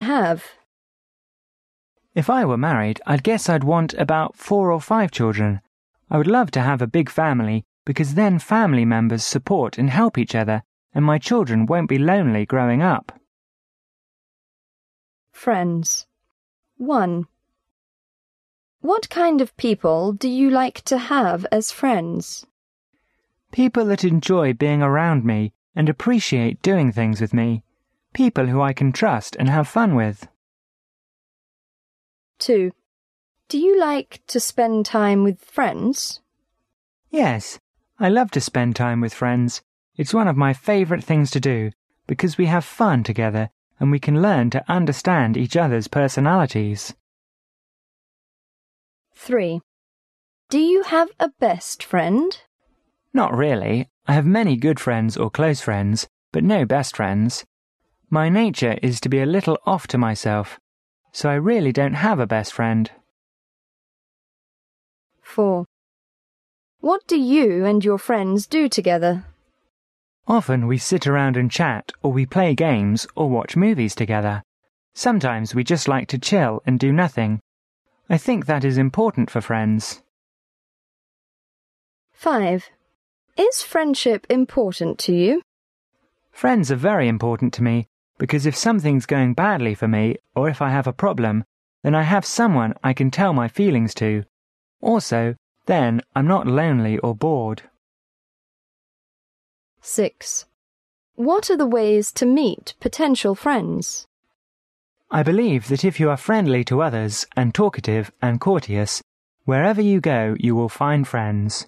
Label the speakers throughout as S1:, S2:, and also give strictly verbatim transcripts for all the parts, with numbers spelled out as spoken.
S1: have?
S2: If I were married, I'd guess I'd want about four or five children. I would love to have a big family because then family members support and help each other, and my children won't be lonely growing up.
S1: Friends. one. What kind of people do you like to have as friends?
S2: People that enjoy being around me and appreciate doing things with me. People who I can trust and have fun with.
S1: two. Do you like to spend time with friends?
S2: Yes, I love to spend time with friends. It's one of my favourite things to do because we have fun together and we can learn to understand each other's personalities.
S1: three. Do you have a best friend?
S2: Not really. I have many good friends or close friends, but no best friends. My nature is to be a little off to myself, so I really don't have a best friend.
S1: four. What do you and your friends do together?
S2: Often we sit around and chat, or we play games, or watch movies together. Sometimes we just like to chill and do nothing. I think that is important for friends.
S1: five. Is friendship important to you?
S2: Friends are very important to me, because if something's going badly for me, or if I have a problem, then I have someone I can tell my feelings to. Also, then I'm not lonely or bored.
S1: six. What are the ways to meet potential friends?
S2: I believe that if you are friendly to others and talkative and courteous, wherever you go you will find friends.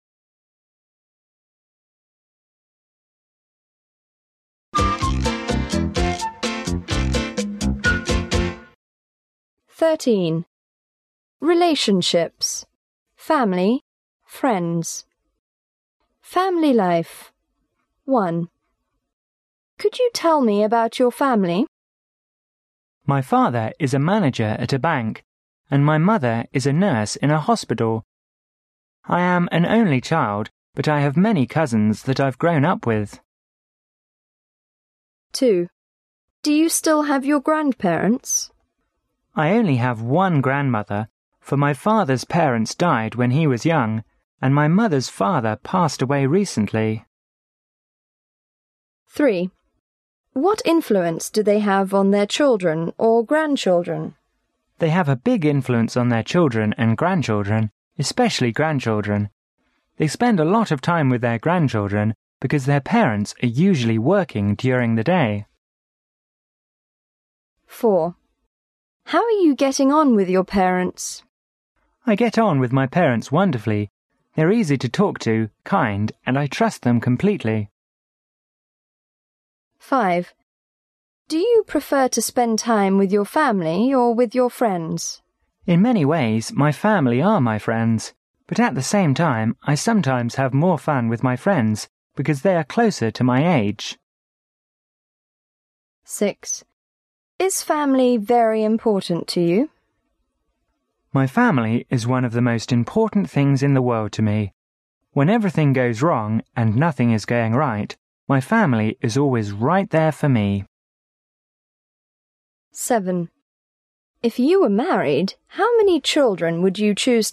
S1: thirteen. Relationships. Family. Friends. Family life. one. Could you tell me about your family?
S2: My father is a manager at a bank, and my mother is a nurse in a hospital. I am an only child, but I have many cousins that I've grown up with.
S1: two. Do you still have your grandparents?
S2: I only have one grandmother, for my father's parents died when he was young, and my mother's father passed away recently.
S1: three. What influence do they have on their children or grandchildren?
S2: They have a big influence on their children and grandchildren, especially grandchildren. They spend a lot of time with their grandchildren because their parents are usually working during the day.
S1: four. How are you getting on with your parents?
S2: I get on with my parents wonderfully. They're easy to talk to, kind, and I trust them completely.
S1: five. Do you prefer to spend time with your family or with your friends?
S2: In many ways, my family are my friends, but at the same time, I sometimes have more fun with my friends because they are closer to my age.
S1: six. Is family very important to you?
S2: My family is one of the most important things in the world to me. When everything goes wrong and nothing is going right, my family is always right there for me.
S1: seven. If you were married, how many children would you choose